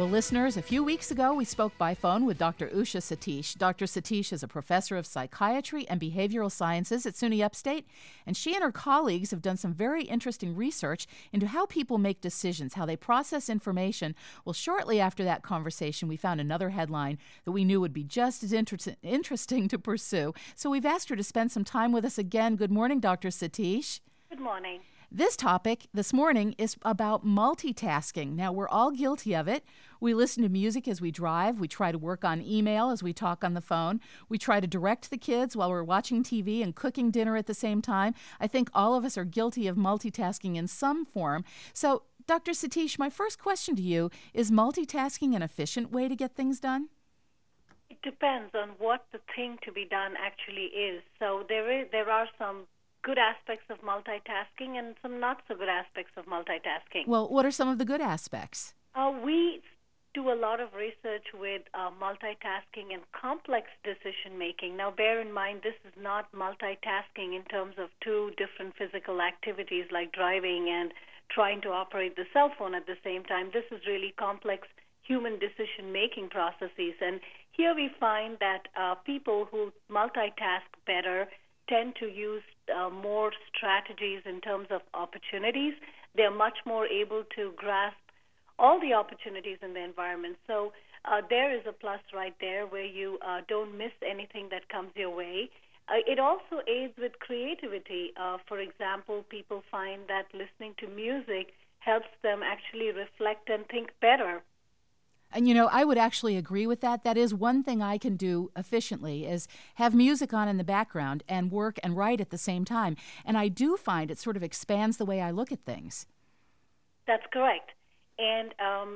Well, listeners, a few weeks ago, we spoke by phone with Dr. Usha Satish. Dr. Satish is a professor of psychiatry and behavioral sciences at SUNY Upstate, and she and her colleagues have done some very interesting research into how people make decisions, how they process information. Well, shortly after that conversation, we found another headline that we knew would be just as interesting to pursue. So we've asked her to spend some time with us again. Good morning, Dr. Satish. Good morning. This topic this morning is about multitasking. Now, we're all guilty of it. We listen to music as we drive. We try to work on email as we talk on the phone. We try to direct the kids while we're watching TV and cooking dinner at the same time. I think all of us are guilty of multitasking in some form. So, Dr. Satish, my first question to you is multitasking an efficient way to get things done? It depends on what the thing to be done actually is. So there are some good aspects of multitasking and some not so good aspects of multitasking. Well, what are some of the good aspects? We do a lot of research with multitasking and complex decision making. Now, bear in mind, this is not multitasking in terms of two different physical activities like driving and trying to operate the cell phone at the same time. This is really complex human decision making processes. And here we find that people who multitask better tend to use more strategies in terms of opportunities. They're much more able to grasp all the opportunities in the environment. So there is a plus right there where you don't miss anything that comes your way. It also aids with creativity. For example, people find that listening to music helps them actually reflect and think better. And, you know, I would actually agree with that. That is one thing I can do efficiently is have music on in the background and work and write at the same time. And I do find it sort of expands the way I look at things. That's correct. And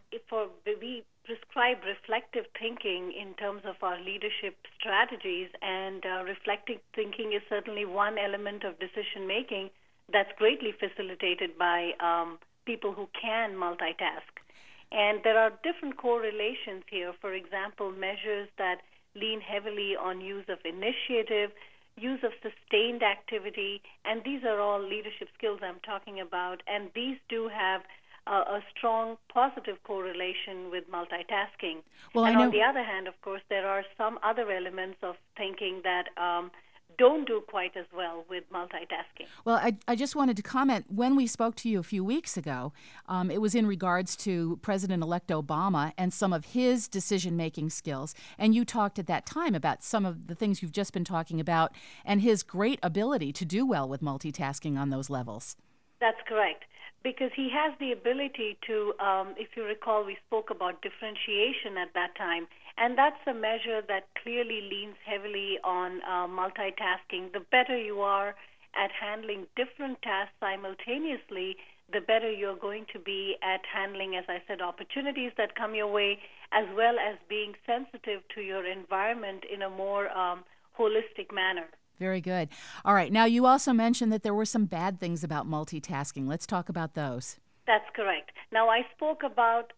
we prescribe reflective thinking in terms of our leadership strategies, and reflective thinking is certainly one element of decision making that's greatly facilitated by people who can multitask. And there are different correlations here. For example, measures that lean heavily on use of initiative, use of sustained activity, and these are all leadership skills I'm talking about, and these do have a strong positive correlation with multitasking. Well, and I know. On the other hand, of course, there are some other elements of thinking that don't do quite as well with multitasking. Well, I just wanted to comment, when we spoke to you a few weeks ago, it was in regards to President-elect Obama and some of his decision-making skills. And you talked at that time about some of the things you've just been talking about and his great ability to do well with multitasking on those levels. That's correct. Because he has the ability to, if you recall, we spoke about differentiation at that time, and that's a measure that clearly leans heavily on multitasking. The better you are at handling different tasks simultaneously, the better you're going to be at handling, as I said, opportunities that come your way, as well as being sensitive to your environment in a more holistic manner. Very good. All right. Now, you also mentioned that there were some bad things about multitasking. Let's talk about those. That's correct. Now, I spoke about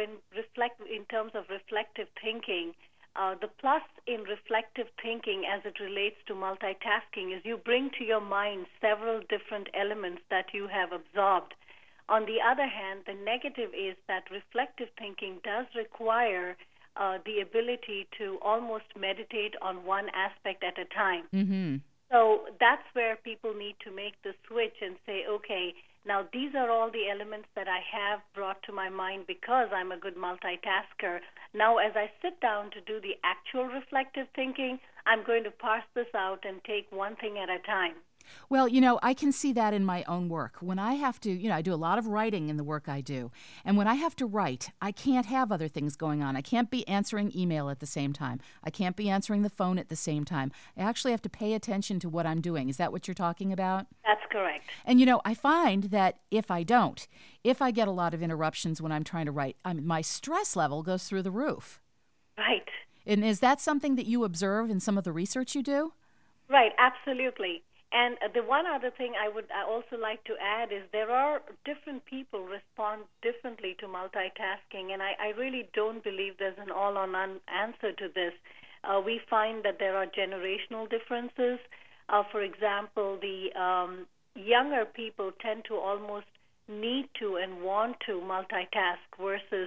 in terms of reflective thinking, the plus in reflective thinking as it relates to multitasking is you bring to your mind several different elements that you have absorbed. On the other hand, the negative is that reflective thinking does require the ability to almost meditate on one aspect at a time. Mm-hmm. So that's where people need to make the switch and say, okay, now these are all the elements that I have brought to my mind because I'm a good multitasker. Now as I sit down to do the actual reflective thinking, I'm going to parse this out and take one thing at a time. Well, you know, I can see that in my own work. When I have to, I do a lot of writing in the work I do. And when I have to write, I can't have other things going on. I can't be answering email at the same time. I can't be answering the phone at the same time. I actually have to pay attention to what I'm doing. Is that what you're talking about? That's correct. And, I find that if I get a lot of interruptions when I'm trying to write, my stress level goes through the roof. Right. And is that something that you observe in some of the research you do? Right, absolutely. And the one other thing I would also like to add is there are different people respond differently to multitasking, and I really don't believe there's an all-or-none answer to this. We find that there are generational differences. For example, the younger people tend to almost need to and want to multitask versus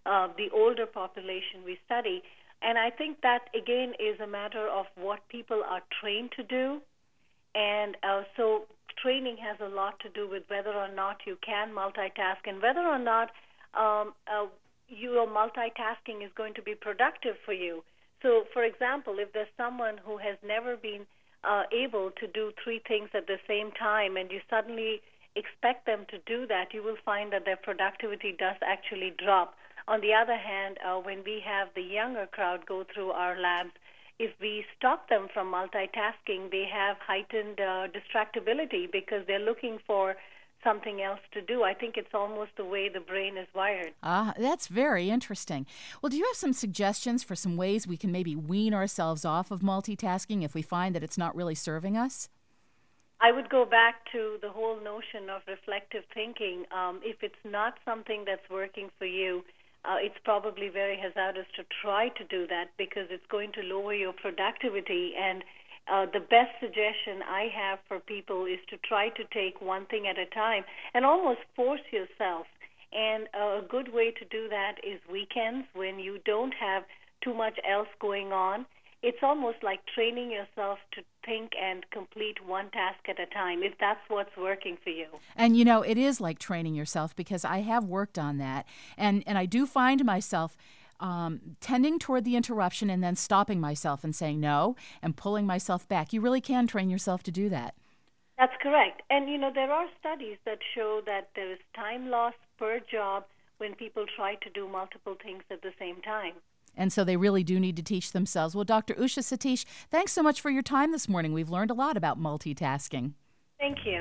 the older population we study. And I think that, again, is a matter of what people are trained to do. And so training has a lot to do with whether or not you can multitask and whether or not your multitasking is going to be productive for you. So, for example, if there's someone who has never been able to do three things at the same time and you suddenly expect them to do that, you will find that their productivity does actually drop. On the other hand, when we have the younger crowd go through our labs, if we stop them from multitasking, they have heightened distractibility because they're looking for something else to do. I think it's almost the way the brain is wired. That's very interesting. Well, do you have some suggestions for some ways we can maybe wean ourselves off of multitasking if we find that it's not really serving us? I would go back to the whole notion of reflective thinking. If it's not something that's working for you, it's probably very hazardous to try to do that because it's going to lower your productivity. And the best suggestion I have for people is to try to take one thing at a time and almost force yourself. And a good way to do that is weekends when you don't have too much else going on. It's almost like training yourself to think and complete one task at a time, if that's what's working for you. And, you know, it is like training yourself because I have worked on that. And I do find myself tending toward the interruption and then stopping myself and saying no and pulling myself back. You really can train yourself to do that. That's correct. And, you know, there are studies that show that there is time loss per job when people try to do multiple things at the same time. And so they really do need to teach themselves. Well, Dr. Usha Satish, thanks so much for your time this morning. We've learned a lot about multitasking. Thank you.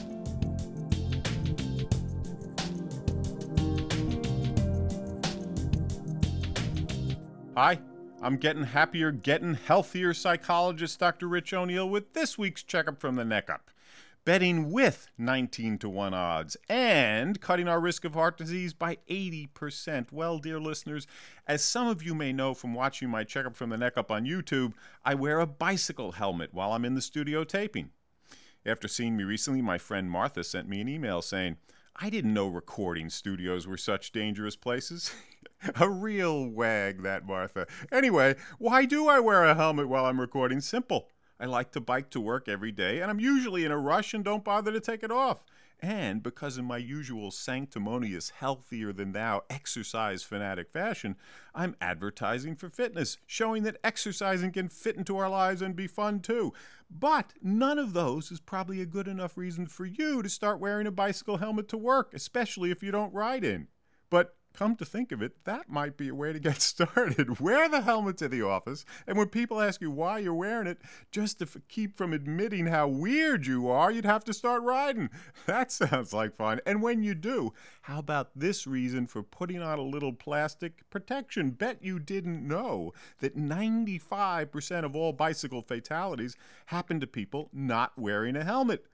Hi, I'm getting happier, getting healthier psychologist Dr. Rich O'Neill with this week's Checkup from the Neck Up. Betting with 19-to-1 odds and cutting our risk of heart disease by 80%. Well, dear listeners, as some of you may know from watching my Checkup from the Neck Up on YouTube, I wear a bicycle helmet while I'm in the studio taping. After seeing me recently, my friend Martha sent me an email saying, I didn't know recording studios were such dangerous places. A real wag, that Martha. Anyway, why do I wear a helmet while I'm recording? Simple. I like to bike to work every day, and I'm usually in a rush and don't bother to take it off. And because in my usual sanctimonious, healthier-than-thou, exercise fanatic fashion, I'm advertising for fitness, showing that exercising can fit into our lives and be fun too. But none of those is probably a good enough reason for you to start wearing a bicycle helmet to work, especially if you don't ride in. But come to think of it, that might be a way to get started. Wear the helmet to the office, and when people ask you why you're wearing it, just to keep from admitting how weird you are, you'd have to start riding. That sounds like fun. And when you do, how about this reason for putting on a little plastic protection? Bet you didn't know that 95% of all bicycle fatalities happen to people not wearing a helmet.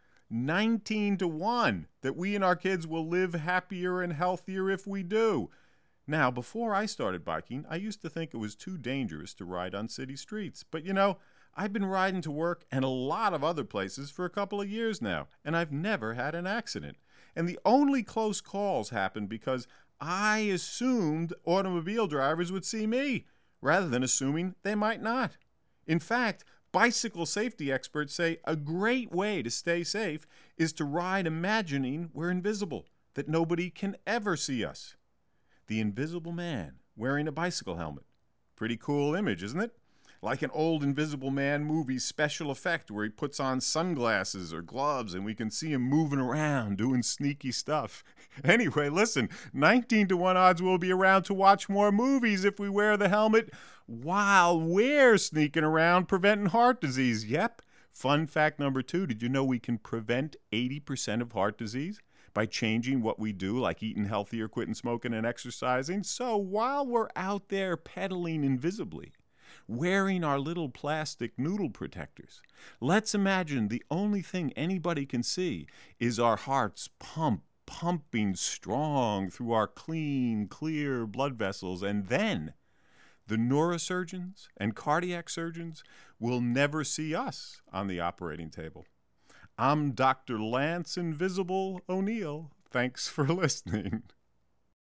19-to-1 that we and our kids will live happier and healthier if we do. Now, before I started biking, I used to think it was too dangerous to ride on city streets. But you know, I've been riding to work and a lot of other places for a couple of years now, and I've never had an accident. And the only close calls happened because I assumed automobile drivers would see me, rather than assuming they might not. In fact, bicycle safety experts say a great way to stay safe is to ride imagining we're invisible, that nobody can ever see us. The Invisible Man wearing a bicycle helmet. Pretty cool image, isn't it? Like an old Invisible Man movie special effect where he puts on sunglasses or gloves and we can see him moving around doing sneaky stuff. Anyway, listen, 19-to-1 odds we'll be around to watch more movies if we wear the helmet while we're sneaking around preventing heart disease. Yep. Fun fact number 2, did you know we can prevent 80% of heart disease by changing what we do, like eating healthier, quitting smoking, and exercising? So while we're out there pedaling invisibly, wearing our little plastic noodle protectors, let's imagine the only thing anybody can see is our hearts pumping strong through our clean, clear blood vessels, and then the neurosurgeons and cardiac surgeons will never see us on the operating table. I'm Dr. Lance Invisible O'Neill. Thanks for listening.